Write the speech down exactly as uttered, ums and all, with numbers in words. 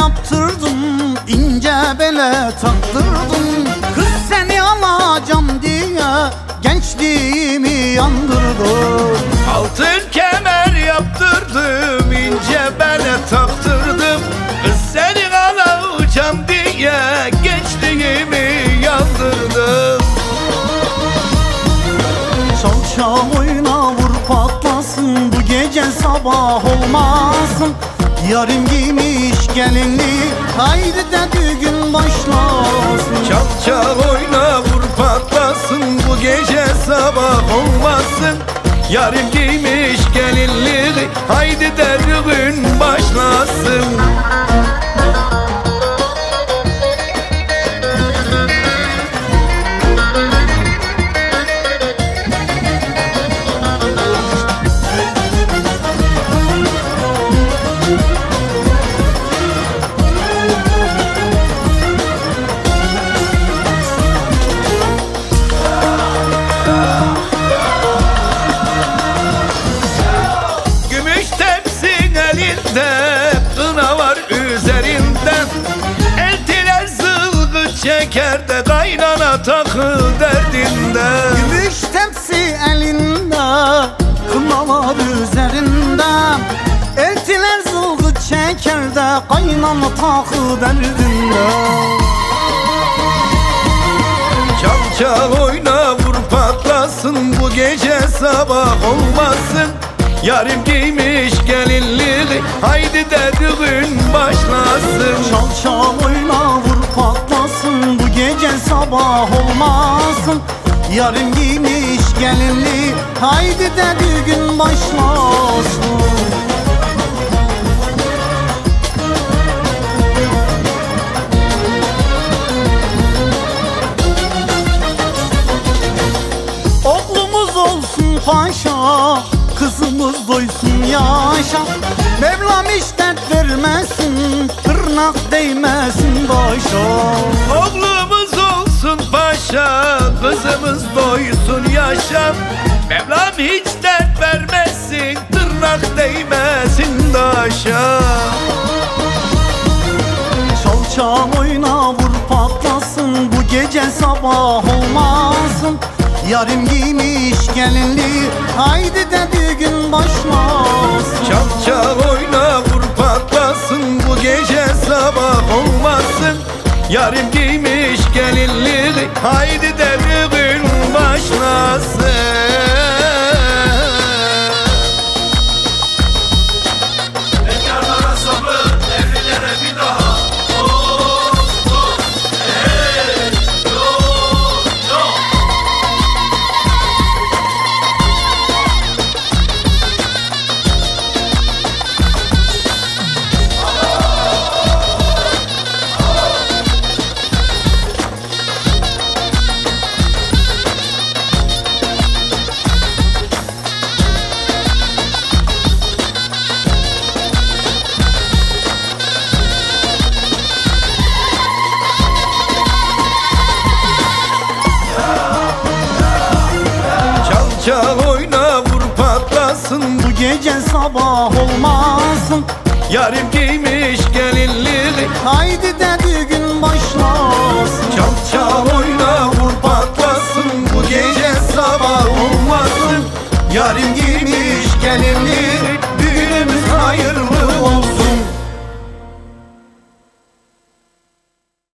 yaptırdım, ince bele taktırdım. Kız seni alacağım diye gençliğimi yandırdım. Altın kemer yaptırdım, ince bele taktırdım. Kız seni alacağım diye gençliğimi yandırdım. Çal çal oyna vur patlasın, bu gece sabah olmasın. Yarım giymiş gelinliği, haydi de düğün başlasın. Çal çal oyna vur patlasın, bu gece sabah olmasın. Yarım giymiş gelinliği, haydi de düğün başlasın. Kına var üzerinde, eltiler zılgıt çeker de kaynana takı derdinde. Gümüş tepsi elinde, kına var üzerinde, eltiler zılgıt çeker de kaynana takı derdinde. Çal çal oyna vur patlasın, bu gece sabah olmasın. Yarım giymiş gelinliği, haydi de düğün başlasın. Çal çal oyna vur patlasın, bu gece sabah olmasın. Yarım giymiş gelinliği, haydi de düğün başlasın. Oğlumuz olsun paşa, kızımız doysun yaşa. Mevlam hiç dert vermesin, tırnak değmesin başa. Oğlumuz olsun paşa, kızımız doysun yaşa. Mevlam hiç dert vermesin, tırnak değmesin daşa. Çal çal oyna vur patlasın, bu gece sabah olmasın. Yarım giymiş gelinliği, haydi de düğün başlasın. Çal çal oyna vur patlasın, bu gece sabah olmasın. Yarım giymiş gelinliği, haydi de düğün başlasın. Çal oyna vur patlasın, bu gece sabah olmasın. yarım giymiş gelinliği, haydi de düğün başlasın. Çal çal oyna